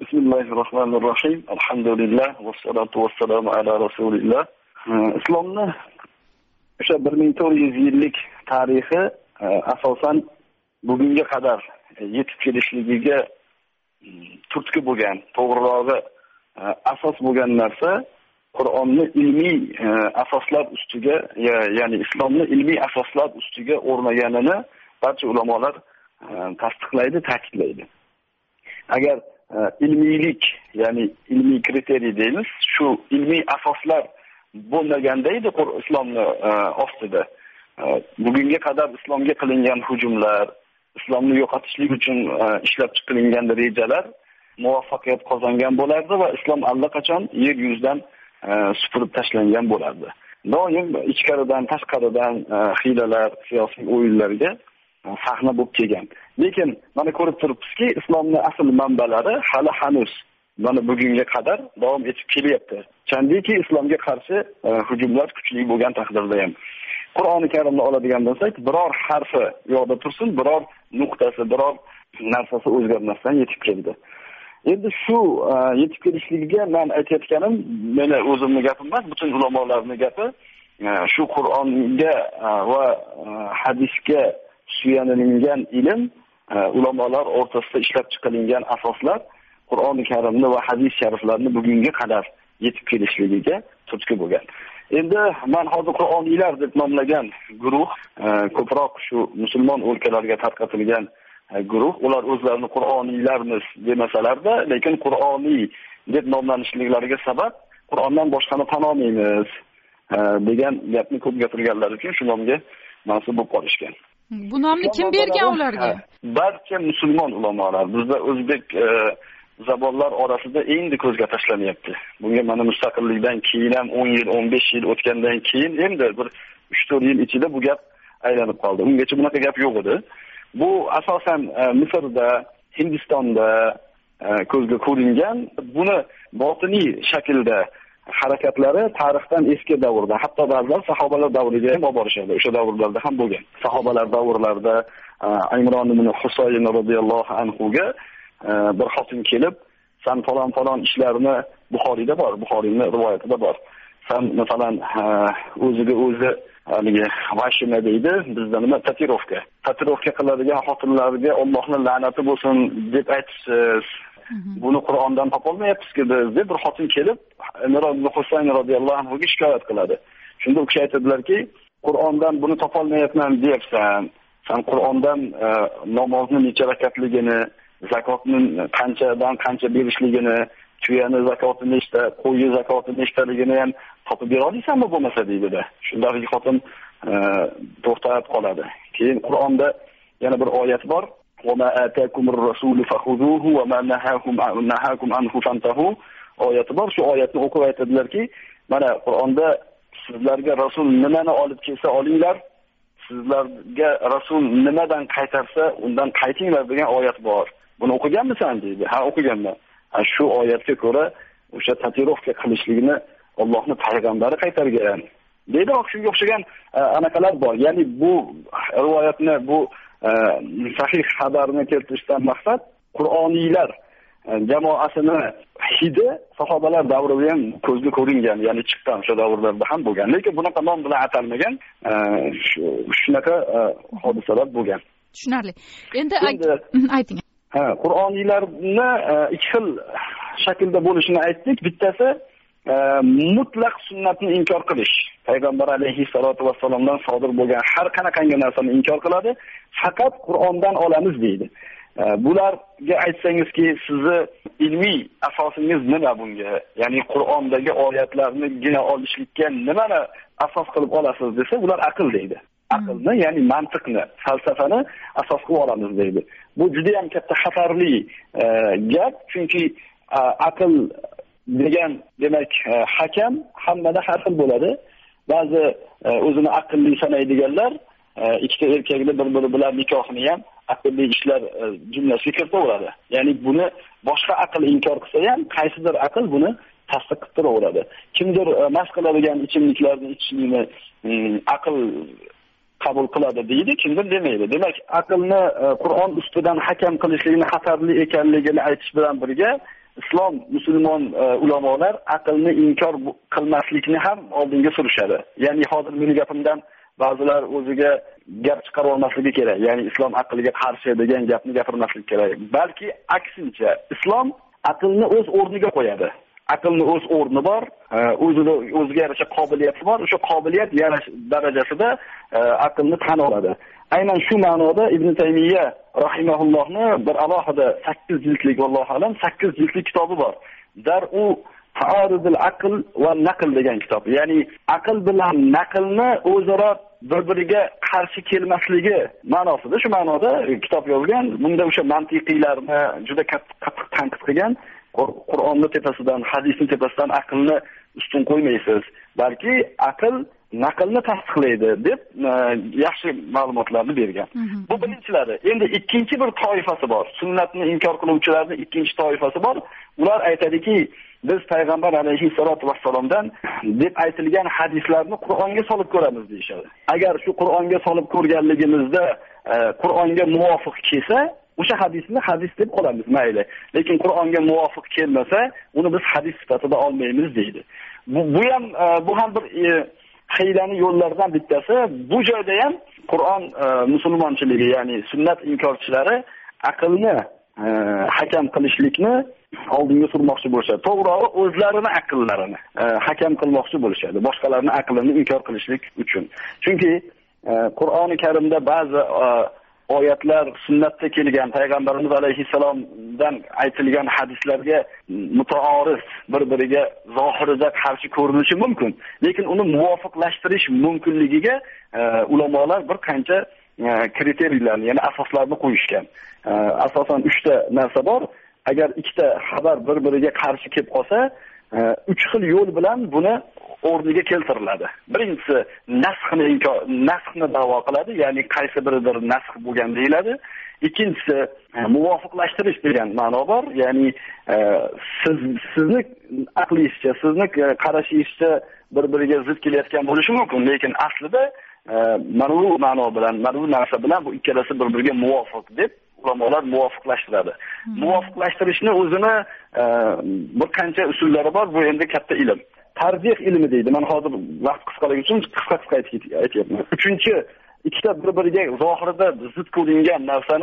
Bismillahirrahmanirrahim. Alhamdulillah va salatu vassalamu ala rasulillah. Islomni o'sha 1400 yillik tarixi asosan bugunga qadar yetib kelishligiga turtki bo'lgan, to'g'rirog'i asos bo'lgan narsa Qur'onni ilmiy asoslar ustiga, ya'ni islomni ilmiy asoslar ustiga o'rnaganini barcha ulamolar tasdiqlaydi, ta'kidlaydi. Agar ilmiylik, ya'ni ilmiy kriteriy deymiz, shu ilmiy asoslar bo'lmaganda edi islomni ostida bugunga qadar islomga qilingan hujumlar, islomni yo'qotishlik uchun ishlab chiqarilgan rejalar muvaffaqiyat qozongan bo'lardi va islom allaqachon yer yuzidan supurib tashlangan bo'lardi. Doim ichkaridan, tashqaridan hiylalar, siyosiy o'yinlarga sahna bo'lib kelgan. Lekin mana ko'rib turibmizki, islomning asl manbalari hali hanuz mana bugunga qadar davom etib kelyapti. Chandiki islomga qarshi hujumlar kuchli bo'lgan taqdirda ham Qur'oni Karimni oladigan bo'lsak, biror harfi yo'qda tursin, biror nuqtasi, biror narsasi o'zgarmasdan yetib keldi. Endi shu yetib kelishligiga men aytayotganim meni o'zimning gapim emas, butun ulamolarning gapi. Shu Qur'onga va hadisga suyanilgan ilm, ulamolar o'rtasida ishlab chiqarilgan asoslar Qur'oni Karimni va hadis shariflarni bugunga qadar yetib kelishligiga turtki bo'lgan. Endi men hozir Qur'oniylar deb nomlagan guruh, ko'proq shu musulmon o'lkalarga tarqatilgan guruh, ular o'zlarini Qur'oniylarmiz demasalarda, lekin Qur'oniy deb nomlanishliklariga sabab Qur'ondan boshqani tan olmaymiz degan gapni ko'p gapirganlar uchun shu nomga mansub bo'lib qolishgan. Bu nomni kim bergan ularga? Barcha musulmon ulamolar, bizda o'zbek zabonlar orasida endi ko'zga tashlanyapti. Bunga mana mustaqillikdan keyin ham 10 yil, 15 yil o'tgandan keyin endi bir 3-4 yil ichida bu gap aylanib qoldi. Ungacha bunaqa gap yo'q edi. Bu asosan Misrda, Hindistonda ko'zga ko'ringan, buni botiniy shaklda harakatlari tarixdan eski davrda, hatto ba'zilar sahobalar davriga ham olib borishadi. O'sha davrlarda ham bo'lgan. Sahobalar davrlarida Imron ibn Husayn radhiyallohu anhu ga bir xotin kelib, "Sen falon ishlarni Buxoriyda bor, Buxoriyning rivoyatida bor. Sen masalan o'ziga o'zi haligi vashina deydi, bizda nima tatuirovka qiladigan xotinlarga Allohning la'nati bo'lsin deb aytibsiz. Buni Qur'ondan topolmayapmiz-ku biz" deb bir xotin kelib Imron ibn Husayn radhiyallohu anhu ga shikoyat qiladi. Shunda u kishi aytadilar-ki, "Qur'ondan buni topolmayapman deyapsan. Sen Qur'ondan namozni necha rakatligini, zakotning qanchadan qancha berishligini, tuyani zakoti nechta, qo'yi zakoti nechtaligini ham topib bera olaysanmi bo'lmasa" deydi-da. Shundagi xotin to'xtab qoladi. Keyin Qur'onda yana bir oyat bor. "Va ma atakumur rasulu fakhuzuhu va ma nahakum anhu fantahu" oyati bor. Shu oyatni o'qib aytadilar-ki, mana Qur'onda sizlarga rasul nimani olib kelsa olinglar, sizlarga rasul nimadan qaytarsa undan qaytinglar degan oyat bor. Buni o'qiganmisan deydi. "Ha, o'qiganman." Shu oyatga ko'ra o'sha tatuirovka qilishligini Allohning payg'ambari qaytargan. Deydi, shunga o'xshagan anaqalar bor. Ya'ni bu rivoyatni, bu sahih xabarni keltirishdan maqsad Qur'oniylar jamoasini hidi sahobalar davrida ham ko'zga ko'ringan, ya'ni chiqqan o'sha davrlarda ham bo'lgan. Lekin bunaqa nom bilan atalmagan, shunaqa hodisalar bo'lgan. Tushunarli. Endi ayting. Qur'oniylarni ikki xil shaklda bo'lishini aytdik. Bittasi mutlaq sunnatni inkor qilish. Payg'ambar alayhissalatu vassalomdan sodir bo'lgan har qanaqangi narsani inkor qiladi, faqat Qur'ondan olamiz deydi. Bularga aytsangizki, sizni ilmiy asosingiz nima bunga? Ya'ni Qur'ondagi oyatlarnigina olishlikka nimani asos qilib olasiz desa, ular aql deydi. Aqlni, ya'ni mantiqni, falsafani asos qilib olamiz deydi. Bu juda ham katta xatarli gap, chunki aql degan demak hakam hammada har xil bo'ladi. Ba'zi o'zini aqlli sanaydiganlar ikkita erkakni bir-biri bilan nikohini ham aqlli ishlar jumlasiga kiritaveradi. Ya'ni buni boshqa aql inkor qilsa ham qaysidir aql buni tasdiq qilib turaveradi. Kimdir mast qiladigan ichimliklarni ichishni aql qabul qiladi deydi, kimdir demaydi. Demak, aqlni Qur'on ustidan hakam qilishligini xatarli ekanligini aytish bilan birga islom musulmon ulamolar aqlni inkor qilmaslikni ham oldinga surishadi. Ya'ni hozir meni gapimdan ba'zilar o'ziga gap chiqarib olmasligi kerak. Ya'ni islom aqlga qarshi degan gapni gapirmaslik kerak. Balki aksincha, islom aqlni o'z o'rniga qo'yadi. Aqlni o'z o'rni bor, o'ziga yarasha qobiliyati bor. O'sha qobiliyat darajasida aqlni tan oladi. Aynan shu ma'noda Ibn Taymiyya rahimahullohni bir alohida 8 jildlik vallohu alam 8 jildlik kitobi bor. Dar'u ta'arudul aql va naql degan kitob. Ya'ni aql bilan naqlni o'zaro bir-biriga qarshi kelmasligi ma'nosida shu ma'noda kitob yozgan. Bunda o'sha mantiqiylarni juda qattiq tanqid qilgan. Qur'onni tepasidan, hadisni tepasidan aqlni ustun qo'ymaysiz, balki aql naqlni tasdiqlaydi deb yaxshi ma'lumotlarni bergan. Bu birinchilari. Endi ikkinchi bir toifasi bor. Sunnatni inkor qiluvchilarning ikkinchi toifasi bor. Ular aytadiki, biz payg'ambar alayhissalatu vassalomdan deb aytilgan hadislarni Qur'onga solib ko'ramiz deyshadi. Agar shu Qur'onga solib ko'rganligimizda Qur'onga muvofiq kelsa, o'sha hadisni hadis deb qolamiz, mayli. Lekin Qur'onga muvofiq kelmasa, uni biz hadis sifatida olmaymiz deydi. Bu ham bir hiylani yo'llardan bittasi. Bu joyda ham Qur'on musulmonchiligi, ya'ni sunnat inkorchilari aqlni hakam qilishlikni oldinga surmoqchi bo'lishadi. To'g'rirog'i o'zlarini aqllarini hakam qilmoqchi bo'lishadi, boshqalarning aqlini inkor qilishlik uchun. Chunki Qur'oni Karimda ba'zi oyatlar sunnatda kelgan, payg'ambarimiz alayhissalomdan aytilgan hadislarga mutaoriz, bir-biriga zohirida qarshi ko'rinishi mumkin. Lekin uni muvofiqlashtirish mumkinligiga ulamolar bir qancha kriteriyalarni, ya'ni asoslarni qo'yishgan. Asosan 3 ta narsa bor. Agar ikkita xabar bir-biriga qarshi kelib qolsa, 3 xil yo'l bilan buni o'rniga keltiriladi. Birinchisi nasxni da'vo qiladi, ya'ni qaysi biridir nasx bo'lgan deyiladi. Ikkinchisi muvofiqlashtirish degan ma'no bor, ya'ni sizni aqlingizcha, sizni qarashingizcha bir-biriga zid kelayotgan bo'lishi mumkin, lekin aslida mana bu ma'no bilan, mana bu narsa bilan bu ikkalasi bir-biriga muvofiq deb ulamolar muvofiqlashtiradi. Muvofiqlashtirishni o'zini bir qancha usullari bor, bu endi katta ilm. Tarjih ilmi deydi. Men hozir vaqt qisqaligi uchun qisqa aytyapman. Uchinchi, ikkita bir-biriga zohirida zid ko'ringan narsani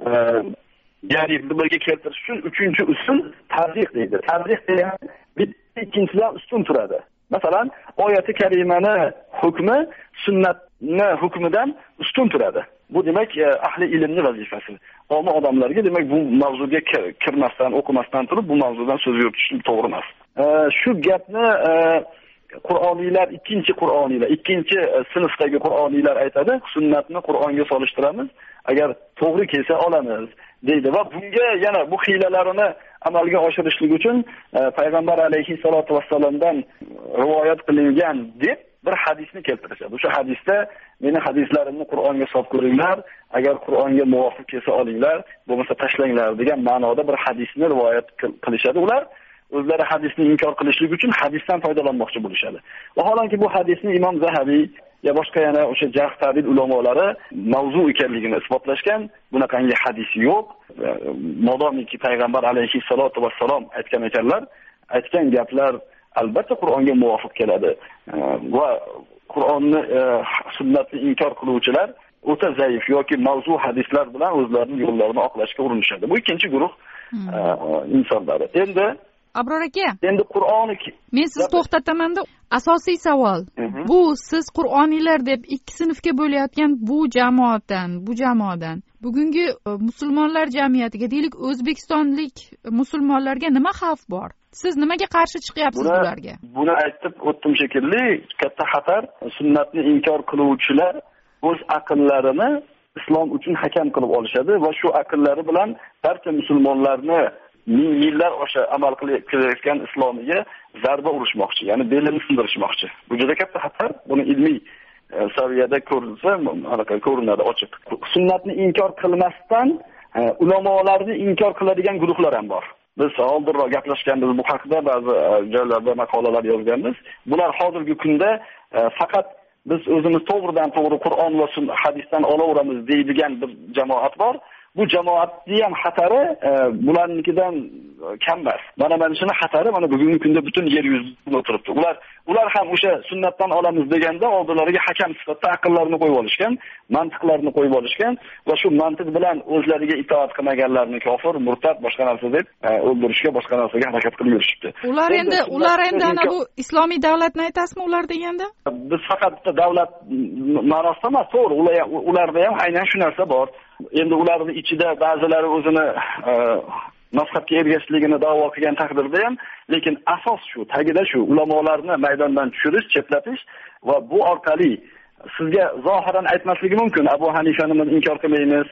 ya'ni bir-biriga keltirish uchun uchinchi usul tarjih deydi. Tarjih degan bitta ikkinchidan ustun turadi. Masalan, oyati karimani hukmi sunnatni hukmidan ustun turadi. Bu demak ahli ilmning vazifasi. Omma odamlarga demak bu mavzuga kirmasdan, o'qimasdan turib bu mavzudan so'z yuritish to'g'ri emas. Shu gapni Qur'oniylar, ikkinchi sinfdagi Qur'oniylar aytadi, sunnatni Qur'onga solishtiramiz, agar to'g'ri kelsa olamiz deydi va bunga yana bu hiylalarini amalga oshirishlik uchun payg'ambar alayhissalatu vassalomdan rivoyat qilingan deb bir hadisni keltirishadi. O'sha hadisda meni hadislarimni Qur'onga solib ko'ringlar, agar Qur'onga muvofiq kelsa olinglar, bo'lmasa tashlanglar degan ma'noda bir hadisni rivoyat qilishadi. Ular o'zlari hadisni inkor qilishlik uchun hadisdan foydalanmoqchi bo'lishadi. Vaholanki bu hadisni Imom Zahabiy ya boshqa yana o'sha jarh ta'dil ulamolari mavzu ekanligini isbotlashgan. Bunaqangi hadis yo'q. Modomiki payg'ambar alayhissalatu vassalom aytgan ekanlar, aytgan gaplar albatta Qur'onga muvofiq keladi. Va Qur'onni sunnatni inkor qiluvchilar o'ta zaif yoki mavzu hadislar bilan o'zlarining yo'llarini oqlashga urinishadi. Bu ikkinchi guruh insonlar. Abror aka, endi Qur'oni men sizni to'xtatamanda asosiy savol. Bu siz Qur'oniylar deb ikki sinfga bo'layotgan bu jamoadan bugungi musulmonlar jamiyatiga, deylik, o'zbekistonlik musulmonlarga nima xavf bor? Siz nimaga qarshi chiqyapsiz bularga? Buni aytib o'tdim shekilli, katta xatar. Sunnatni inkor qiluvchilar o'z aqllarini islom uchun hakam qilib olishadi va shu aqllari bilan barcha musulmonlarni yillar o'sha amal qilayotgan islomiga zarba urishmoqchi, ya'ni belini sindirishmoqchi. Bu juda katta xatar. Buni ilmiy saviyada ko'rinadi ochiq. Sunnatni inkor qilmasdan ulamolarni inkor qiladigan guruhlar ham bor. Biz oldinroq gaplashganmiz bu haqida, ba'zi joylarda maqolalar yozganmiz. Bular hozirgi kunda faqat biz o'zimiz to'g'ridan to'g'ri Qur'on va hadisdan olaveramiz deydigan bir jamoat bor. bu jamoatning ham xatari bularnikidan kam emas. Mana shuni xatari mana bugungi kunda butun yer yuzida o'tiribdi. Ular ham o'sha sunnatdan olamiz deganda oldilariga hakam sifatida aqllarini qo'yib olishgan, mantiqlarini qo'yib olishgan va shu mantiq bilan o'zlariga itoat qilmaganlarni kofir, murtad, boshqa narsa deb o'ldirishga, boshqa narsaga harakat qilib yurishibdi. Ular endi ana bu islomiy davlatni aytasizmi ular deganda? Biz faqat bitta davlat ma'nosida emas, to'g'ri, ularda ham aynan shu narsa bor. Endi ularning ichida ba'zilari o'zini mazhabga ergashishligini da'vo qilgan taqdirda ham, lekin asos shu, tagida shu, ulamolarni maydondan tushirish, chetlatish va bu orqali sizga zohiran aytmasligi mumkin. Abu Hanifani inkor qilmaymiz,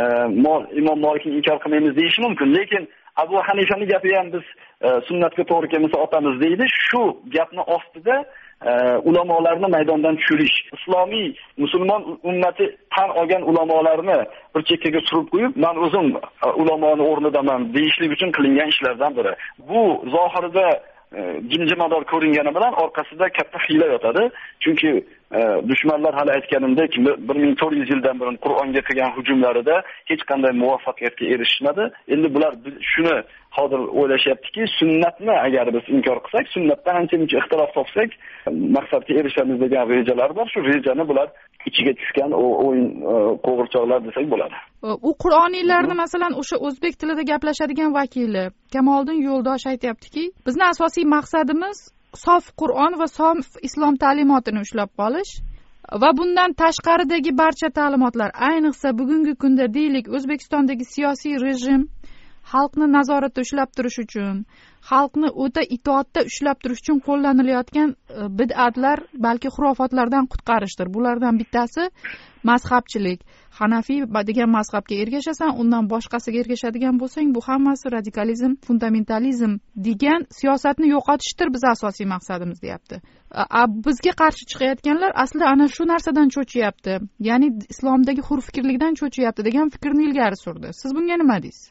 Imom Malikni inkor qilmaymiz deyish mumkin, lekin Abu Hanifani gapi ham biz sunnatga to'g'ri kelmasa otamiz deydi. Shu gapni ostida ulamolarni maydondan tushirish, islomiy musulmon ummati tan olgan ulamolarni bir chekkaga surib qo'yib, men o'zim ulamoni o'rnidaman deyishlik uchun qilingan ishlardan biri. Bu zohirida jimjimador ko'ringani bilan orqasida katta hiyla yotadi. Chunki dushmanlar hali aytganimdek 1400 yildan burun Qur'onga qilgan hujumlarida hech qanday muvaffaqiyatga erishmadi. Endi bular shuni hozir o'ylashyaptiki, sunnatni agar biz inkor qilsak, sunnatdan ancha-muncha ixtilof topsak, maqsadga erishamiz degan rejalar bor. Shu rejani bular ichiga tushgan o'yin qo'g'irchoqlar desak bo'ladi. U Qur'oniylarni masalan o'sha o'zbek tilida gaplashadigan vakili Kamoliddin Yo'ldosh aytayaptiki, bizning asosiy maqsadimiz sof Qur'on va sof islom ta'limotini ushlab qolish va bundan tashqaridagi barcha ta'limotlar, ayniqsa bugungi kunda deylik O'zbekistondagi siyosiy rejim xalqni nazoratda ushlab turish uchun, xalqni o'ta itoatda ushlab turish uchun qo'llanilayotgan bid'atlar, balki xurofotlardan qutqarishdir. Bulardan bittasi mazhabchilik. Hanafiy degan mazhabga ergashasan, undan boshqasiga ergashadigan bo'lsang, bu hammasi radikalizm, fundamentalizm degan siyosatni yo'qotishdir biz asosiy maqsadimiz, deyapti. Bizga qarshi chiqayotganlar aslida ana shu narsadan cho'chiyapti. Ya'ni islomdagi hurfikrlikdan cho'chiyapti degan fikrni ilgari surdi. Siz bunga nima deysiz?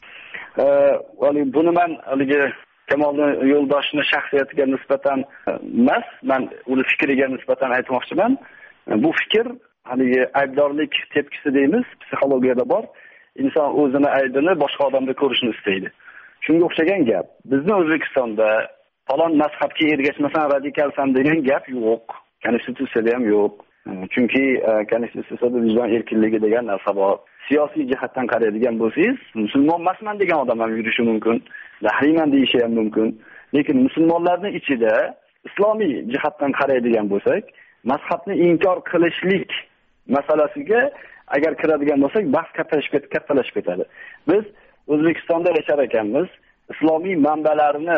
Buni men haligi Kamoliddin Yo'ldoshning shaxsiyatiga nisbatan emas, men uning fikriga nisbatan aytmoqchiman. Bu fikr haligi aybdorlik tepkisi deymiz, psixologiyada bor. Inson o'zini aybini boshqa odamda ko'rishni istaydi. Shunga o'xshagan gap. Bizning O'zbekistonda falon mazhabga ergashmasan radikalsan degan gap yo'q. Konstitutsiyada ham yo'q. Chunki konstitutsiyada vijdon erkinligi degan narsa bor. Siyosiy jihatdan qaraydigan bo'lsangiz, musulmon emasman degan odam ham yurishi mumkin, dahriyman deyishi ham mumkin. Lekin musulmonlarning ichida islomiy jihatdan qaraydigan bo'lsak, mazhabni inkor qilishlik masalasiga agar kiradigan bo'lsak, bahs kattalashib ketadi. Biz O'zbekistonda yashar ekanmiz, islomiy manbalarni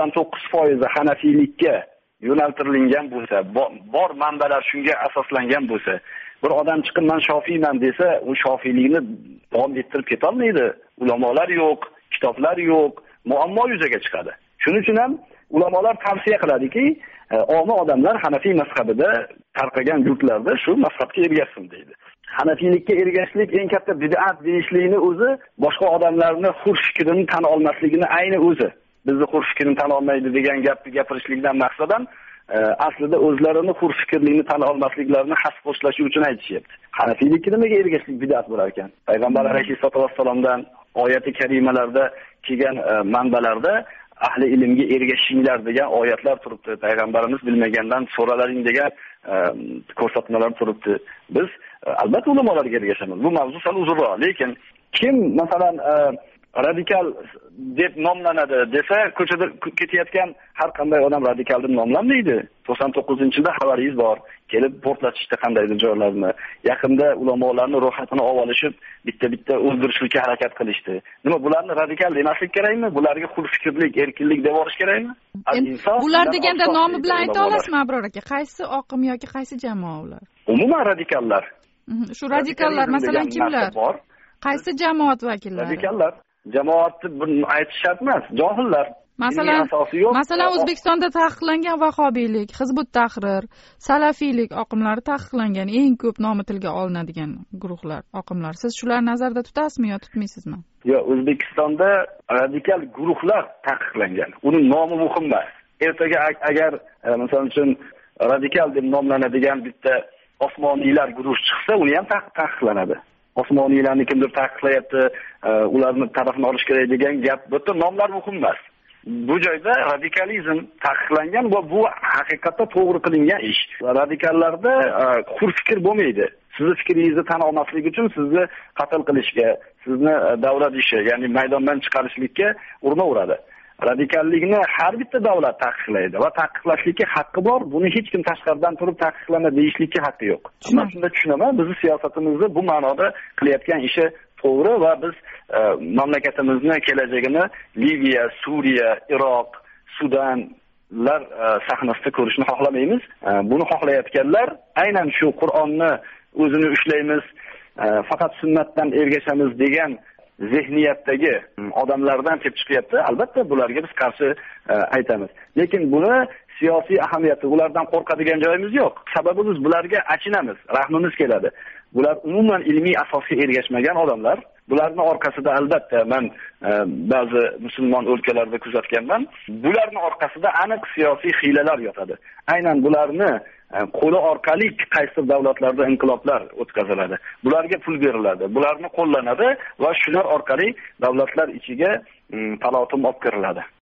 99% hanafiylikka yo'naltirilgan bo'lsa, bor manbalar shunga asoslangan bo'lsa, bir odam chiqib men shofiyman desa, u shofiylikni davom ettirib keta olmaydi. Ulamolar yo'q, kitoblar yo'q, muammo yuzaga chiqadi. Shuning uchun ham ulamolar tavsiya qiladiki, omi odamlar Hanafiy mazhabida tarqagan yurtlarda shu mazhabga ergashsin deydi. Hanafiylikka ergashishlik eng katta bid'at deyishlikni o'zi boshqa odamlarni xur fikrini tan olmasligini ayni o'zi. Bizni xur fikrini tan olmaydi degan gapni gapirishlikdan maqsadan aslida o'zlarini xur fikrlikni tan olmasliklarini hasb qo'shlash uchun aytishyapti. Hanafiylikka nimaga ergashishlik bid'at bo'lar ekan? Payg'ambar alayhisolatu vassalomdan oyati karimalarda kelgan manbalarda ahli ilmga ergashinglar degan oyatlar turibdi. Payg'ambarimiz bilmagandan so'ralaring degan ko'rsatmalar turibdi. Biz albatta ulamolarga ergashamiz. Bu mavzu sal uzunroq, lekin kim masalan radikal deb nomlanadi desa, ko'chada ketayotgan har qanday odam radikal deb nomlanmaydi. 99-yilda xabaringiz bor. Kelib portlatishdi qandaydir joylarni. Yaqinda ulamolarni ro'yxatini olib olishib, bitta o'ldirishga harakat qilishdi. Nima bularni radikal demaslik kerakmi? Bularga xul fikrlik, erkinlik deb yorish kerakmi? Bular deganda nomi bilan ayta olasizmi, Abror aka? Qaysi oqim yoki qaysi jamoa ular? Umuman radikallar. Shu radikallar masalan kimlar? Qaysi jamoat vakillari? Radikallar jamoatni aytish shart emas, johillar. Masalan O'zbekistonda taqiqlangan vahobiylik, Hizbut Tahrir, salafiylik oqimlari taqiqlangan eng ko'p nomi tilga olinadigan guruhlar, oqimlar. Siz shularni nazarda tutasizmi yo tutmaysizmi? Yo'q, O'zbekistonda radikal guruhlar taqiqlangan. Uning nomi muhim emas. Ertaga agar masalan uchun radikal deb nomlanadigan bitta osmoniylar guruh chiqsa, uni ham taqiqlanadi. osmoniylarni kimdir taqiqlayapti, ularni tarafini olish kerak degan gap, bu yerda nomlar muhim emas. Bu joyda radikalizm taqiqlangan va bu haqiqatda to'g'ri qilingan ish. Radikallarda hur fikr bo'lmaydi. Sizni fikringizni tan olmaslik uchun sizni qatl qilishga, sizni davlat ishi, ya'ni maydondan chiqarishlikka urinaveradi. Radikallikni har bitta davlat taqiqlaydi va taqiqlashlikka haqqi bor. Buni hech kim tashqaridan turib taqiqlama deyishlikka haqqi yo'q. Men shunda tushunaman, bizning siyosatimizda bu ma'noda qilayotgan ishi to'g'ri va biz mamlakatimizni kelajagini Liviya, Suriya, Iroq, Sudanlar sahnasida ko'rishni xohlamaymiz. Buni xohlayotganlar aynan shu Qur'onni o'zini ushlaymiz, faqat sunnatdan ergashamiz degan zehniyatdagi odamlardan kelib chiqyapti. Albatta bularga biz qarshi aytamiz. Lekin buni siyosiy ahamiyati, ulardan qo'rqadigan joyimiz yo'q. Sababi biz bularga achinamiz, rahmimiz keladi. Bular umuman ilmiy asosga ergashmagan odamlar. Bularning orqasida albatta men ba'zi musulmon o'lkalarda kuzatganman. Bularning orqasida aniq siyosiy hiylalar yotadi. Aynan bularni qo'li orqali qaysi davlatlarda inqiloblar o'tkaziladi. Bularga pul beriladi, bularni qo'llanadi va shular orqali davlatlar ichiga talotum olib kiriladi.